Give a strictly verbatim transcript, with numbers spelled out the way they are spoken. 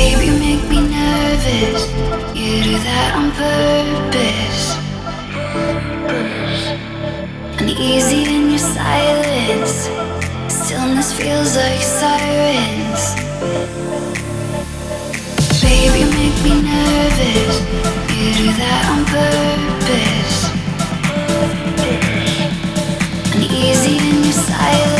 Baby, you make me nervous. You do that on purpose. Uneasy in your silence. Stillness feels like sirens. Baby, you make me nervous. You do that on purpose. Uneasy in your silence.